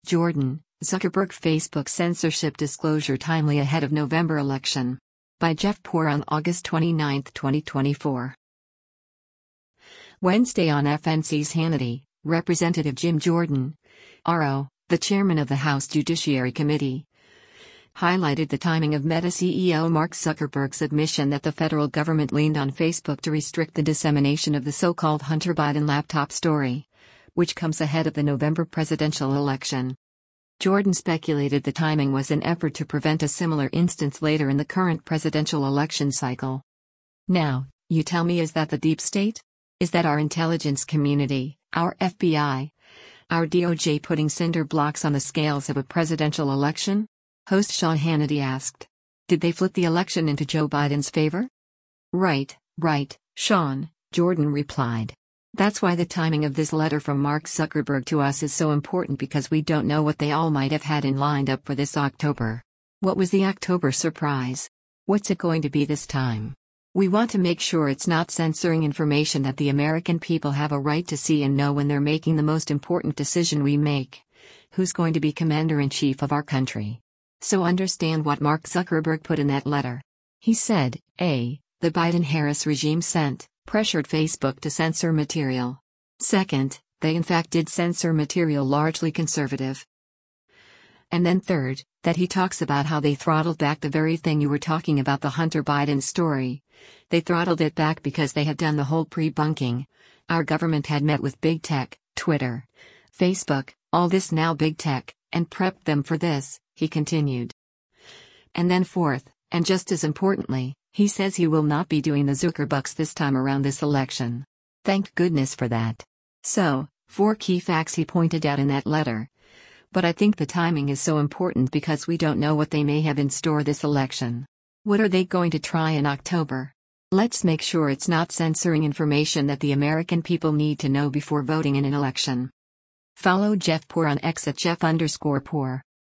Jordan, Zuckerberg Facebook censorship disclosure timely ahead of November election. By Jeff Poor on August 29, 2024. Wednesday on FNC's Hannity, Representative Jim Jordan, RO, the chairman of the House Judiciary Committee, highlighted the timing of Meta CEO Mark Zuckerberg's admission that the federal government leaned on Facebook to restrict the dissemination of the so-called Hunter Biden laptop story, which comes ahead of the November presidential election. Jordan speculated the timing was an effort to prevent a similar instance later in the current presidential election cycle. Now, you tell me, is that the deep state? Is that our intelligence community, our FBI, our DOJ putting cinder blocks on the scales of a presidential election? Host Sean Hannity asked. Did they flip the election into Joe Biden's favor? Right, Sean, Jordan replied. That's why the timing of this letter from Mark Zuckerberg to us is so important, because we don't know what they all might have had in lined up for this October. What was the October surprise? What's it going to be this time? We want to make sure it's not censoring information that the American people have a right to see and know when they're making the most important decision we make. Who's going to be commander-in-chief of our country? So understand what Mark Zuckerberg put in that letter. He said, A. The Biden-Harris regime pressured Facebook to censor material. Second, they in fact did censor material largely conservative. And then third, that he talks about how they throttled back the very thing you were talking about, the Hunter Biden story. They throttled it back because they had done the whole pre-bunking. Our government had met with big tech, Twitter, Facebook, all this now big tech, and prepped them for this, he continued. And then fourth, and just as importantly, he says he will not be doing the Zuckerbucks this time around this election. Thank goodness for that. So, 4 key facts he pointed out in that letter. But I think the timing is so important because we don't know what they may have in store this election. What are they going to try in October? Let's make sure it's not censoring information that the American people need to know before voting in an election. Follow Jeff Poor on X at Jeff_Poor.